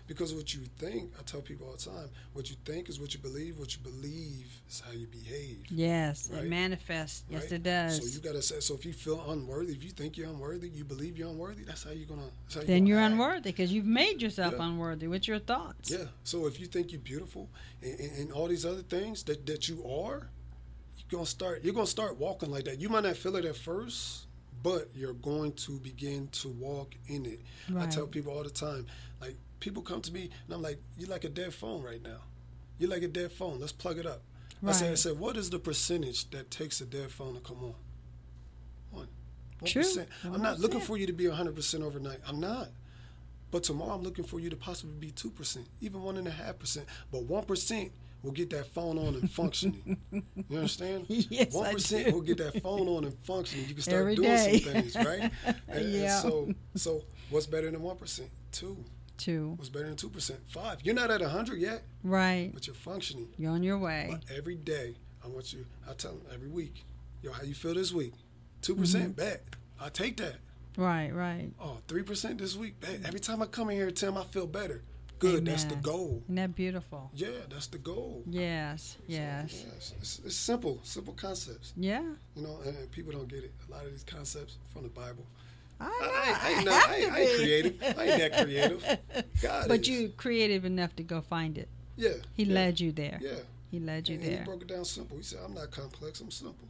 Because what you think, I tell people all the time, what you think is what you believe. What you believe is how you behave. Yes, right? It manifests. Right? Yes, it does. So you gotta say. So if you feel unworthy, if you think you're unworthy, you believe you're unworthy. That's how you're gonna. That's how you're then gonna you're act. unworthy because you've made yourself Yeah. unworthy with your thoughts. Yeah. So if you think you're beautiful and, and, and all these other things that, that you are, you're gonna start. You're gonna start walking like that. You might not feel it at first, but you're going to begin to walk in it. Right. I tell people all the time, like people come to me and I'm like, you're like a dead phone right now. You're like a dead phone. Let's plug it up. Right. I said, I said, what is the percentage that takes a dead phone to come on? One. One True. percent. I'm not one percent. looking for you to be one hundred percent overnight. I'm not. But tomorrow I'm looking for you to possibly be two percent, even one point five percent. But one percent will get that phone on and functioning. You understand? Yes, one I percent do. will get that phone on and functioning. You can start Every doing day. some things, right? And, Yeah. and so, so what's better than one percent? Two. Two. What's better than two percent? Five. You're not at one hundred yet, Right. but you're functioning. You're on your way. But every day, I want you, I tell them every week, yo, how you feel this week? two percent, Mm-hmm. bet. I take that. Right, right. Oh, three percent this week. Bet. Every time I come in here, Tim, I feel better. Good, that's the Amen. goal. Isn't that beautiful? Yeah, that's the goal. Yes, So, yes. yes. It's, it's simple, simple concepts. Yeah. You know, and, and people don't get it. A lot of these concepts from the Bible. I, I, know. I, I ain't, I no, have I ain't, to I ain't be. creative. I ain't that creative. God But is. you creative enough to go find it. Yeah. He yeah, led you there. Yeah. He led you And, and he there. broke it down simple. He said, I'm not complex, I'm simple.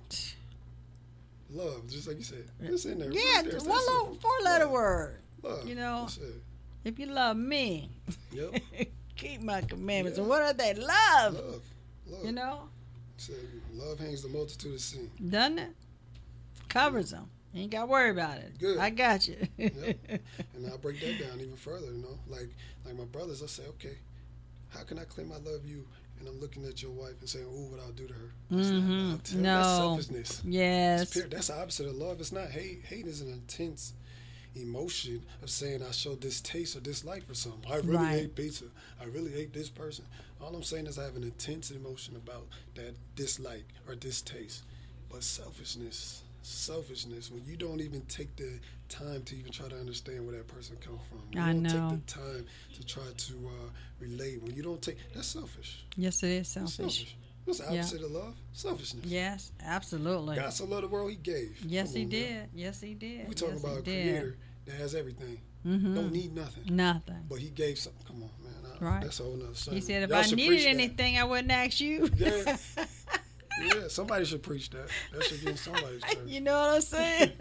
Love, just like you said. It's in there. Yeah, right there. It's one that little simple. four-letter Love. word. Love. You know, That's it. if you love me, Yep. keep my commandments. Yeah. And what are they? Love. Love. Love. You know, He said, love hangs the multitude of sin. doesn't it? Covers them. You ain't got to worry about it. Good. I got you. Yep. And I break that down even further, you know. Like like my brothers, I say, okay, how can I claim I love you and I'm looking at your wife and saying, ooh, what I'll do to her? That's Mhm. not love, Tim. No. That's selfishness. Yes. That's, pure, that's the opposite of love. It's not hate. Hate is an intense emotion of saying I show distaste or dislike for something. I really Right. hate pizza. I really hate this person. All I'm saying is I have an intense emotion about that dislike or distaste. But selfishness, selfishness, when you don't even take the time to even try to understand where that person comes from. When you I don't know. take the time to try to uh, relate. When you don't take, that's selfish. Yes, it is That's selfish. selfish. What's the Yeah. opposite of love? Selfishness. Yes, absolutely. God so loved the world, he gave. Yes, Come he on, man. did. Yes, he did. We talking yes, about he a did. creator that has everything. Mhm. Don't need nothing. Nothing. But he gave something. Come on, man. I, Right. That's a whole nother He sermon. said, if Y'all I should needed preach that. anything, I wouldn't ask you. Yeah. Yeah, somebody should preach that. That should be in somebody's church. You know what I'm saying?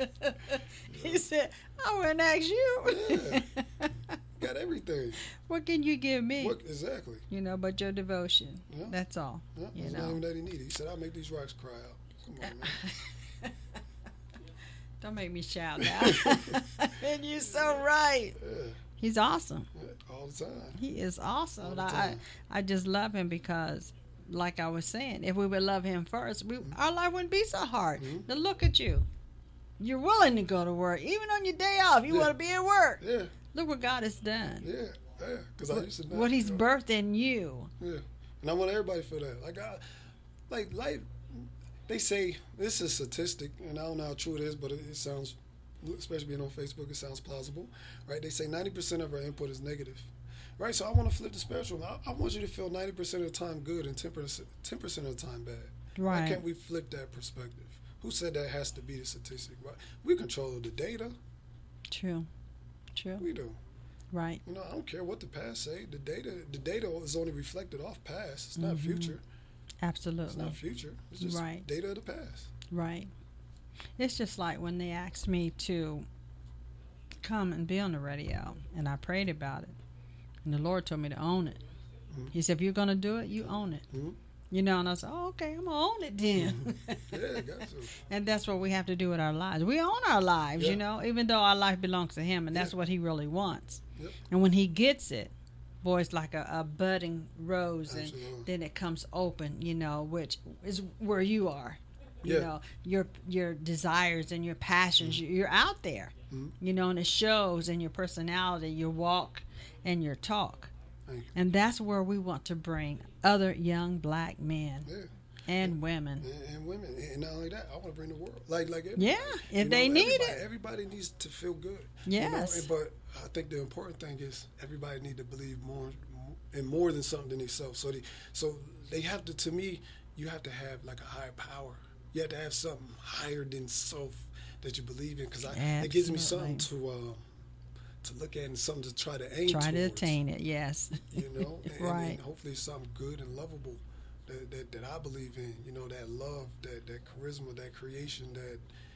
He said, I wouldn't ask you. Yeah. Got everything. What can you give me? What, exactly. You know, but your devotion. Yeah. That's all. Yeah, You that's know. not even that he needed. He said, I'll make these rocks cry out. Come on, man. Don't make me shout now. And you're so right. Yeah. He's awesome. Yeah, all the time. He is awesome. All the I, time. I I just love him because, like I was saying, if we would love him first, we, our life wouldn't be so hard. Mhm. Now look at you. You're willing to go to work. Even on your day off, you Yeah. want to be at work. Yeah, Look what God has done. yeah, yeah. Because I used to not, What he's you know, birthed in you. Yeah, and I want everybody to feel that. Like, I, like life. They say this is a statistic, and I don't know how true it is, but it, it sounds, especially being on Facebook, it sounds plausible, right? They say ninety percent of our input is negative, right? So I want to flip the spectrum. I, I want you to feel ninety percent of the time good and ten percent, ten percent of the time bad. Right. Why can't we flip that perspective? Who said that has to be the statistic? Right? We control the data. True. True. We do. Right. You know, I don't care what the past say. The data, the data is only reflected off past. It's not Mhm. future. It's Absolutely. not future. It's just Right. data of the past. Right. It's just like when they asked me to come and be on the radio, and I prayed about it, and the Lord told me to own it. Mhm. He said, if you're going to do it, you own it. Mhm. You know, and I said, oh, okay, I'm going to own it then. Yeah, got to. And that's what we have to do with our lives. We own our lives, Yeah. you know, even though our life belongs to him, and that's Yeah. what he really wants. Yep. And when he gets it, boy, it's like a, a budding rose, and Absolutely. then it comes open, you know, which is where you are. You Yeah. know, your your desires and your passions, Mm-hmm. you're out there, Mhm. you know, and it shows in your personality, your walk, and your talk. Thank you. And that's where we want to bring other young black men Yeah. and women. And, and women, and not only that, I want to bring the world like like everybody. Yeah, if You they know, need everybody, it. Everybody needs to feel good. Yes. You know? But I think the important thing is everybody need to believe more and more than something than themselves. So they, so they have to. To me, you have to have like a higher power. You have to have something higher than self that you believe in, because it gives me something to uh, to look at and something to try to aim try towards. to attain it. Yes, you know, and, right. and hopefully something good and lovable that, that that I believe in. You know, that love, that that charisma, that creation, that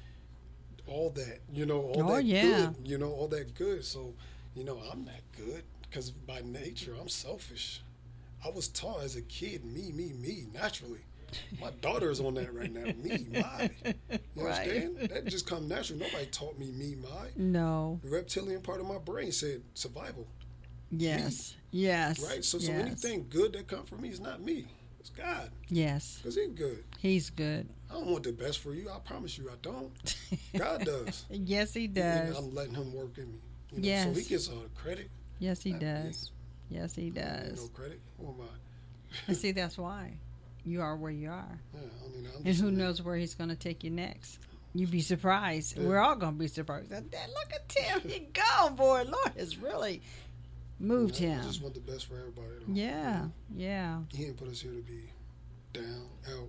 all that. You know, all oh, that yeah. good. You know, all that good. So, you know, I'm not good because by nature I'm selfish. I was taught as a kid, me, me, me, naturally. My daughter is on that right now. Me, my. You right. understand? That just come natural. Nobody taught me me, my. No. The reptilian part of my brain said survival. Yes. Me. Yes. Right? So, yes. so anything good that comes from me is not me. It's God. Yes. Because he's good. He's good. I don't want the best for you. I promise you I don't. God does. Yes, he does. And I'm letting him work in me. You know? Yes. So he gets all the credit. Yes, he not does. Me. Yes, he does. No credit. Who am I? And see, that's why you are where you are. Yeah, I mean, I'm and who knows where he's going to take you next. You'd be surprised. Yeah. We're all going to be surprised. Look at Tim. He gone, boy. Lord has really moved yeah, him. I just want the best for everybody. Though. Yeah, you know? yeah. He didn't put us here to be down, out,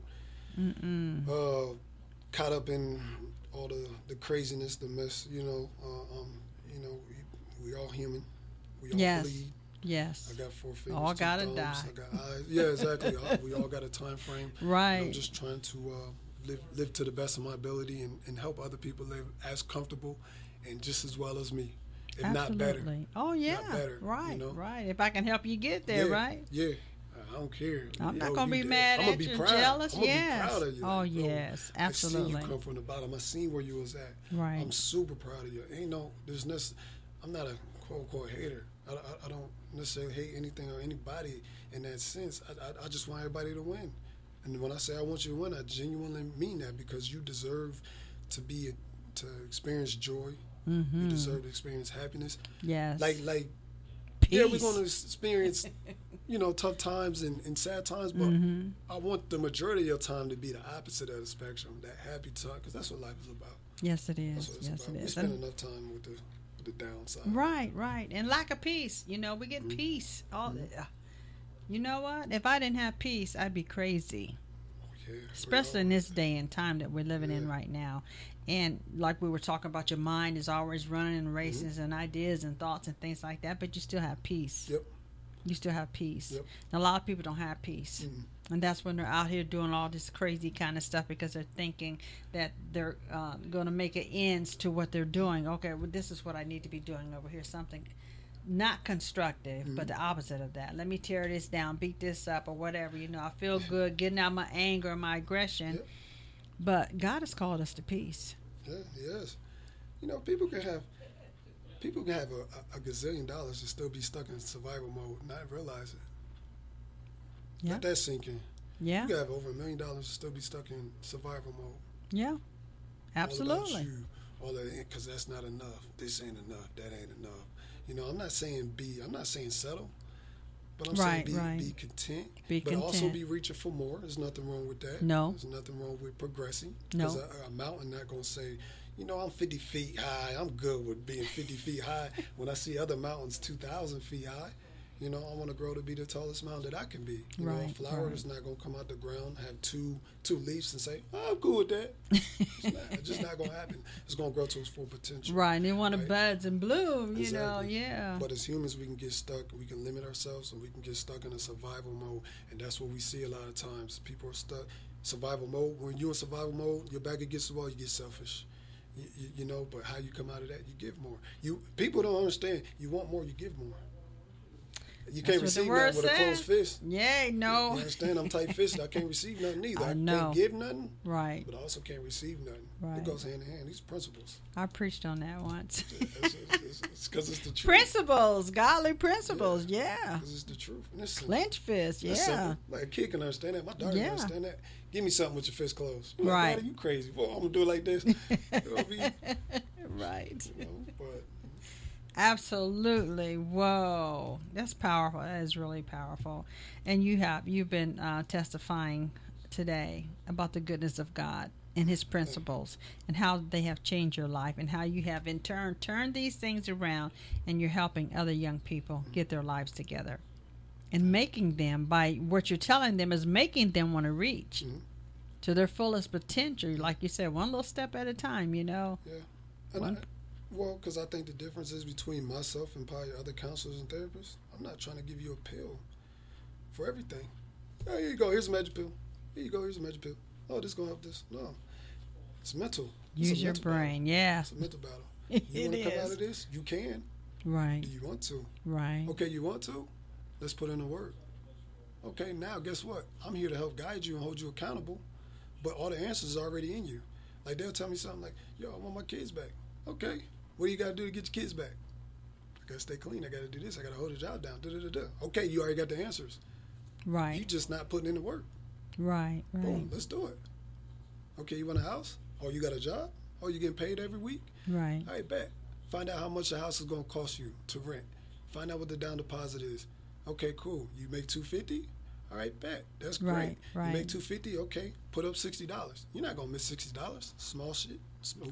Mm-mm. uh, caught up in all the, the craziness, the mess. You know, uh, um, you know, we, we all human. We all yes. bleed. Yes. I got four fingers. All gotta thumbs, die. I got eyes. Yeah, exactly. all, we all got a time frame. Right. And I'm just trying to uh, live live to the best of my ability and, and help other people live as comfortable and just as well as me, if Absolutely. not better. Oh yeah. Not better, right. You know? Right. If I can help you get there, yeah, right? Yeah. I don't care. I'm you not know, gonna be did. mad I'm at be you, proud. jealous. I'm gonna yes. be proud of you. Oh like, yes, absolutely. I seen you come from the bottom. I seen where you was at. Right. I'm super proud of you. Ain't no, there's no. I'm not a quote unquote hater. I, I, I don't necessarily hate anything or anybody in that sense. I, I, I just want everybody to win. And when I say I want you to win, I genuinely mean that, because you deserve to be to experience joy. Mm-hmm. You deserve to experience happiness. Yes. Like like. Peace. Yeah, we're going to experience, you know, tough times and, and sad times, but mm-hmm. I want the majority of your time to be the opposite of the spectrum, that happy time, because that's what life is about. Yes, it is. That's what it's yes, about. it We is. spend And enough time with the with the downside. right, right, and lack of peace. You know, we get mm-hmm. peace. All mm-hmm. the, uh, you know what? If I didn't have peace, I'd be crazy. Yeah, especially in this day and time that we're living yeah. in right now. And like we were talking about, your mind is always running and races mm-hmm. and ideas and thoughts and things like that, but you still have peace. Yep. You still have peace. Yep. And a lot of people don't have peace. Mm-hmm. And that's when they're out here doing all this crazy kind of stuff, because they're thinking that they're uh, going to make an ends to what they're doing. Okay, well, this is what I need to be doing over here. Something not constructive, mm-hmm. but the opposite of that. Let me tear this down, beat this up, or whatever. You know, I feel good getting out my anger and my aggression. Yep. But God has called us to peace. Yeah, yes. You know, people can have people can have a, a, a gazillion dollars and still be stuck in survival mode, not realize it. Yeah. Let that sink in. Yeah. You can have over a million dollars and still be stuck in survival mode. Yeah. Absolutely. All about you, all that, because that's not enough. This ain't enough. That ain't enough. You know, I'm not saying be. I'm not saying settle. But I'm right, saying be, right. be content. Be but content. also be reaching for more. There's nothing wrong with that. No. There's nothing wrong with progressing. No. Because a, a mountain not going to say, you know, I'm fifty feet high. I'm good with being fifty feet high. When I see other mountains two thousand feet high, you know, I want to grow to be the tallest mountain that I can be. You right, know, a flower right. is not going to come out the ground, have two two leaves and say, oh, I'm cool with that. It's, not, it's just not going to happen. It's going to grow to its full potential. Right, and they want right? to buds and bloom, you exactly. know, yeah. But as humans, we can get stuck. We can limit ourselves, and we can get stuck in a survival mode. And that's what we see a lot of times. People are stuck survival mode. When you're in survival mode, your back against the wall, you get selfish. You, you, you know, but how you come out of that, you give more. You people don't understand. You want more, you give more. You can't receive nothing with a closed fist. Yeah, no. You understand? I'm tight-fisted. I can't receive nothing either. I I, know. can't give nothing. Right. But I also can't receive nothing. Right. It goes hand in hand. These are principles. I preached on that once. It's because it's, it's, it's the truth. Principles, godly principles, yeah. Because it's the truth. And it's Clench fist, yeah. simple. Like a kid can understand that. My daughter Yeah. can understand that. Give me something with your fist closed. You're like, Right. Daddy, you crazy. Well, I'm going to do it like this. You know, be, right. you know, but Absolutely. Whoa. That's powerful. That is really powerful. And you have you've been uh, testifying today about the goodness of God and his principles and how they have changed your life and how you have in turn turned these things around and you're helping other young people get their lives together and making them, by what you're telling them, is making them want to reach mm-hmm. to their fullest potential. Like you said, one little step at a time, you know. Yeah. And I, well, because I think the difference is between myself and probably other counselors and therapists. I'm not trying to give you a pill for everything. Oh, here you go. Here's a magic pill. Here you go. Here's a magic pill. Oh, this is going to help this. No. It's mental. It's Use your mental brain, battle. yeah. It's a mental battle. You want to come out of this? You can. Right. Do you want to? Right. Okay, you want to? Let's put in the work. Okay, now guess what? I'm here to help guide you and hold you accountable, but all the answers are already in you. Like, they'll tell me something like, yo, I want my kids back. Okay, what do you got to do to get your kids back? I got to stay clean. I got to do this. I got to hold the job down. Da, da, da, da. Okay, you already got the answers. Right. You just not putting in the work. Right, right. Boom, let's do it. Okay, you want a house? Or you got a job? Or you getting paid every week? Right. All right, bet. Find out how much the house is going to cost you to rent. Find out what the down deposit is. Okay, cool. You make two hundred fifty dollars? All right, bet. That's great. Right, right. You make two hundred fifty dollars? Okay, put up sixty dollars. You're not going to miss sixty dollars. Small shit. Small,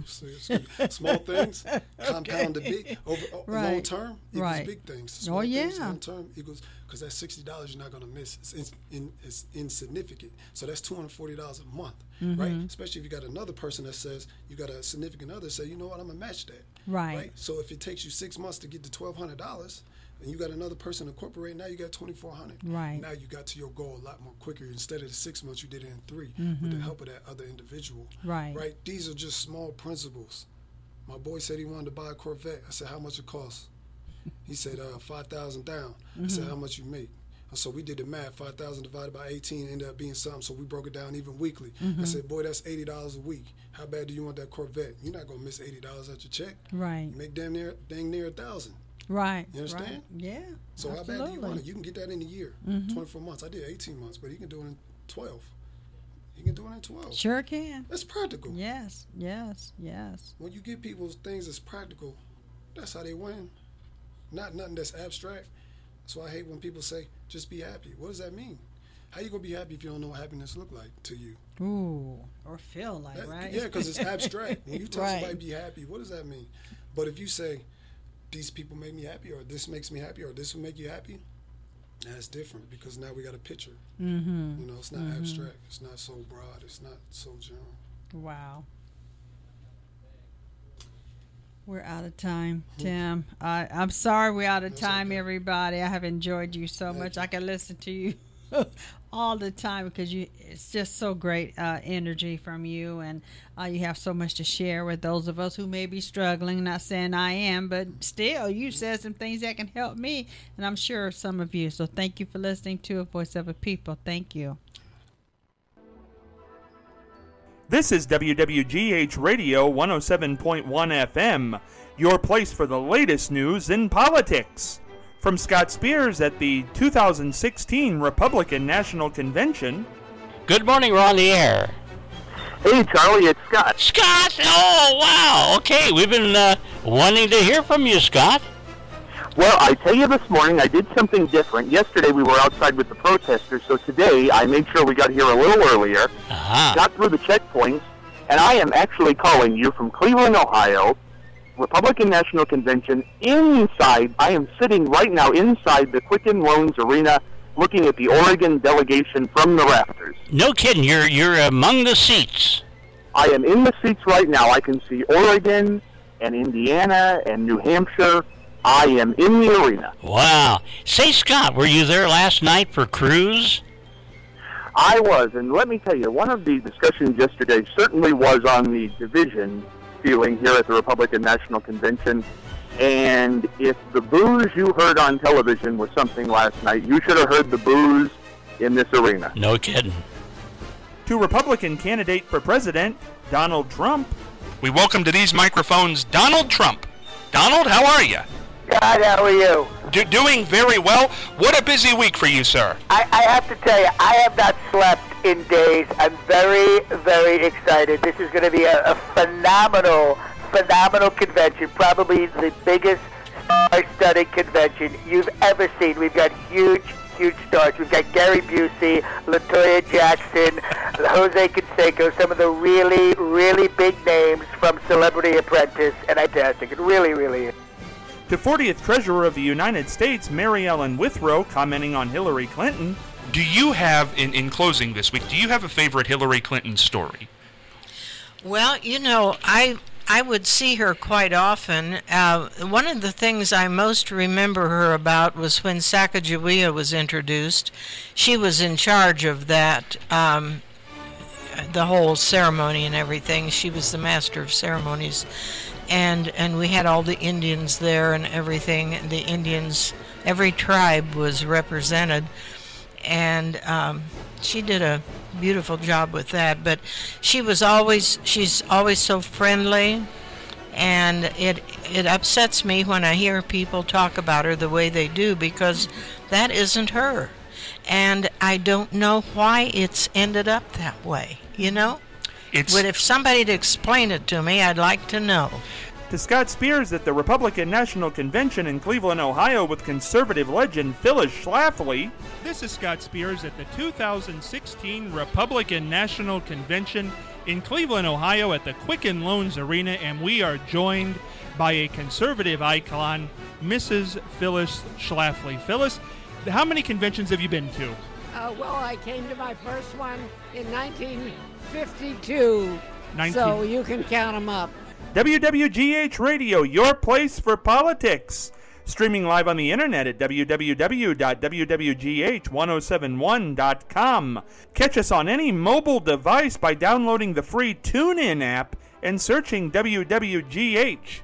small things compound to big. Over right. long term equals right. big things. Small oh, yeah. things long term equals, because that sixty dollars you're not going to miss. It's, in, in, it's insignificant. So that's two hundred forty dollars a month, mm-hmm. right? Especially if you got another person that says, you got a significant other, say, you know what, I'm going to match that. Right. right. So if it takes you six months to get to twelve hundred dollars, and you got another person incorporate, now you got twenty-four hundred dollars. Right. Now you got to your goal a lot more quicker. Instead of the six months, you did it in three mm-hmm. with the help of that other individual. Right. Right. These are just small principles. My boy said he wanted to buy a Corvette. I said, how much it costs? He said, uh, five thousand dollars down. Mm-hmm. I said, how much you make? So we did the math. five thousand dollars divided by eighteen ended up being something. So we broke it down even weekly. Mm-hmm. I said, boy, that's eighty dollars a week. How bad do you want that Corvette? You're not going to miss eighty dollars at your check. Right. You make damn near, dang near one thousand dollars. Right. You understand? Right. Yeah. So absolutely. How bad do you want it? You can get that in a year, mm-hmm. twenty-four months. I did eighteen months, but you can do it in twelve. You can do it in twelve. Sure can. That's practical. Yes, yes, yes. When you give people things that's practical, that's how they win. Not nothing that's abstract. That's why I hate when people say, just be happy. What does that mean? How you going to be happy if you don't know what happiness look like to you? Ooh, or feel like, that, right? Yeah, because it's abstract. When you tell right. somebody be happy, what does that mean? But if you say, these people make me happy, or this makes me happy, or this will make you happy, that's different, because now we got a picture. Mm-hmm. You know, it's not mm-hmm. abstract. It's not so broad. It's not so general. Wow. We're out of time, Tim. I, I'm sorry we're out of That's time, okay. everybody. I have enjoyed you so Thank much. you. I can listen to you all the time because you. It's just so great uh, energy from you, and uh, you have so much to share with those of us who may be struggling. Not saying I am, but still, you said some things that can help me, and I'm sure some of you. So thank you for listening to A Voice of a People. Thank you. This is W W G H Radio one oh seven point one F M, your place for the latest news in politics. From Scott Spears at the two thousand sixteen Republican National Convention. Good morning, we're on the air. Hey, Charlie, it's Scott. Scott! Oh, wow! Okay, we've been uh, wanting to hear from you, Scott. Well, I tell you, this morning I did something different. Yesterday we were outside with the protesters, so today I made sure we got here a little earlier, uh-huh. got through the checkpoints, and I am actually calling you from Cleveland, Ohio, Republican National Convention, inside. I am sitting right now inside the Quicken Loans Arena looking at the Oregon delegation from the rafters. No kidding, you're, you're among the seats. I am in the seats right now. I can see Oregon and Indiana and New Hampshire. I am in the arena. Wow. Say, Scott, were you there last night for Cruz? I was, and let me tell you, one of the discussions yesterday certainly was on the division feeling here at the Republican National Convention. And if the boos you heard on television was something last night, you should have heard the boos in this arena. No kidding. To Republican candidate for president, Donald Trump. We welcome to these microphones Donald Trump. Donald, how are you? God, how are you? Do- doing very well. What a busy week for you, sir. I, I have to tell you, I have not slept in days. I'm very, very excited. This is going to be a, a phenomenal, phenomenal convention. Probably the biggest star-studded convention you've ever seen. We've got huge, huge stars. We've got Gary Busey, LaToya Jackson, Jose Canseco, some of the really, really big names from Celebrity Apprentice, and fantastic. It really, really is. To fortieth Treasurer of the United States, Mary Ellen Withrow, commenting on Hillary Clinton. Do you have, in, in closing this week, do you have a favorite Hillary Clinton story? Well, you know, I I would see her quite often. Uh, one of the things I most remember her about was when Sacagawea was introduced. She was in charge of that, um, the whole ceremony and everything. She was the master of ceremonies. And, and we had all the Indians there and everything. The Indians, every tribe was represented. And um, she did a beautiful job with that, but she was always she's always so friendly, and it it upsets me when I hear people talk about her the way they do, because that isn't her, and I don't know why it's ended up that way, you know. It's but if somebody'd explain it to me, I'd like to know. To Scott Spears at the Republican National Convention in Cleveland, Ohio, with conservative legend Phyllis Schlafly. This is Scott Spears at the two thousand sixteen Republican National Convention in Cleveland, Ohio, at the Quicken Loans Arena, and we are joined by a conservative icon, Missus Phyllis Schlafly. Phyllis, how many conventions have you been to? Uh, well, I came to my first one in nineteen fifty-two, nineteen so you can count them up. W W G H Radio, your place for politics. Streaming live on the internet at w w w dot w w g h ten seventy-one dot com. Catch us on any mobile device by downloading the free TuneIn app and searching W W G H.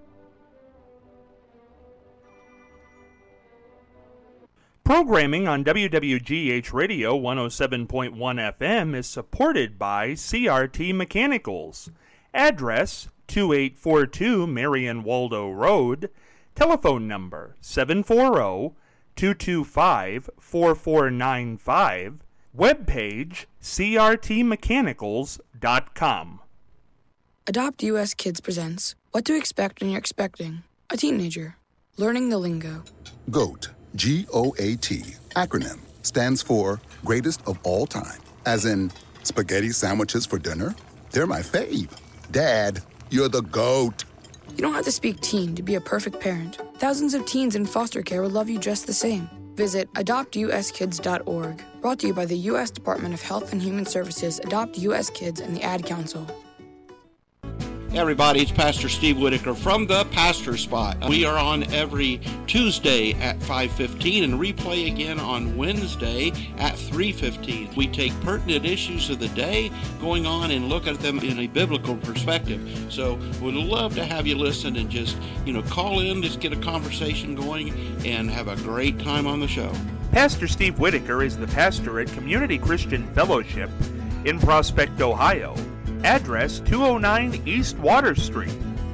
Programming on W W G H Radio one oh seven point one F M is supported by C R T Mechanicals. Address two eight four two Marion Waldo Road. Telephone number seven four zero, two two five, four four nine five. Webpage c r t mechanicals dot com. Adopt U S Kids presents What to Expect When You're Expecting a Teenager. Learning the lingo. GOAT, G O A T, acronym, stands for Greatest of All Time. As in, spaghetti sandwiches for dinner? They're my fave. Dad, you're the GOAT. You don't have to speak teen to be a perfect parent. Thousands of teens in foster care will love you just the same. Visit adopt u s kids dot org. Brought to you by the U S Department of Health and Human Services, Adopt U S Kids, and the Ad Council. Hey everybody, it's Pastor Steve Whitaker from the Pastor Spot. We are on every Tuesday at five fifteen and replay again on Wednesday at three fifteen. We take pertinent issues of the day going on and look at them in a biblical perspective. So we'd love to have you listen and just, you know, call in, just get a conversation going and have a great time on the show. Pastor Steve Whitaker is the pastor at Community Christian Fellowship in Prospect, Ohio. Address two oh nine East Water Street.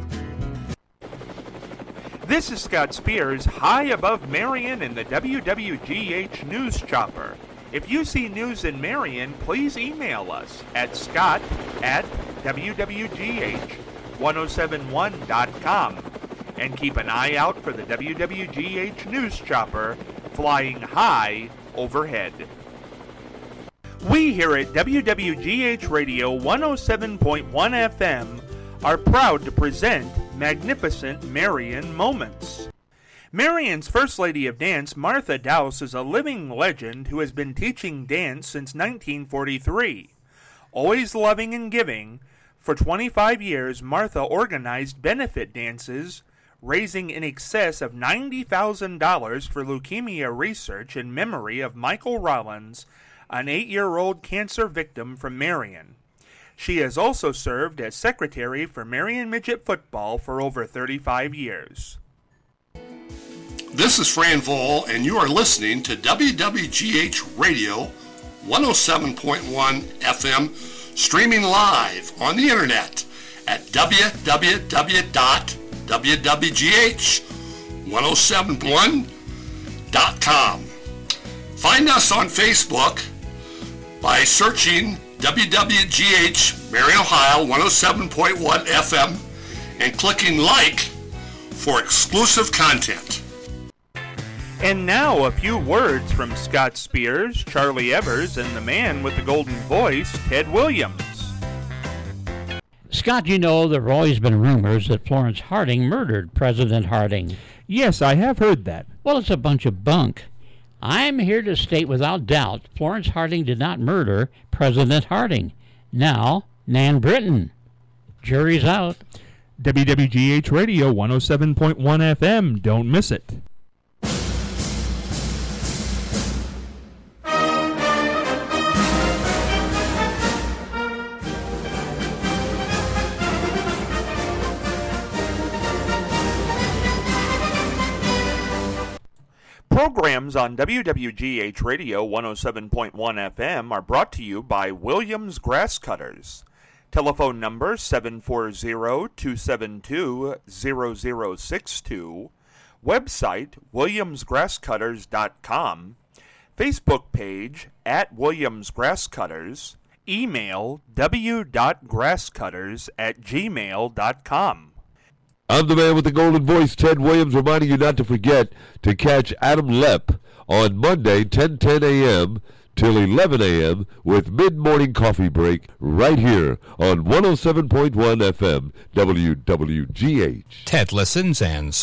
This is Scott Spears, high above Marion in the W W G H News Chopper. If you see news in Marion, please email us at scott at w w g h ten seventy-one dot com and keep an eye out for the W W G H News Chopper flying high overhead. We here at W W G H Radio one oh seven point one F M are proud to present Magnificent Marion Moments. Marion's First Lady of Dance, Martha Dowse, is a living legend who has been teaching dance since nineteen forty-three. Always loving and giving, for twenty-five years Martha organized benefit dances, raising in excess of ninety thousand dollars for leukemia research in memory of Michael Rollins, an eight-year-old cancer victim from Marion. She has also served as secretary for Marion Midget Football for over thirty-five years. This is Fran Voll, and you are listening to W W G H Radio one oh seven point one F M, streaming live on the internet at w w w dot w w g h ten seventy-one dot com. Find us on Facebook by searching W W G H Marion, Ohio one oh seven point one F M and clicking like for exclusive content. And now a few words from Scott Spears, Charlie Evers, and the man with the golden voice, Ted Williams. Scott, you know there have always been rumors that Florence Harding murdered President Harding. Yes, I have heard that. Well, it's a bunch of bunk. I'm here to state without doubt Florence Harding did not murder President Harding. Now, Nan Britton. Jury's out. W W G H Radio one oh seven point one F M. Don't miss it. Programs on W W G H Radio one oh seven point one F M are brought to you by Williams Grass Cutters. Telephone number seven four zero, two seven two, zero zero six two. Website williams grass cutters dot com. Facebook page at Williams Grass Cutters. Email w.grasscutters at gmail dot com. I'm the man with the golden voice, Ted Williams, reminding you not to forget to catch Adam Lepp on Monday, ten ten a.m. till eleven a.m. with mid-morning coffee break right here on one oh seven point one F M W W G H. Ted listens and so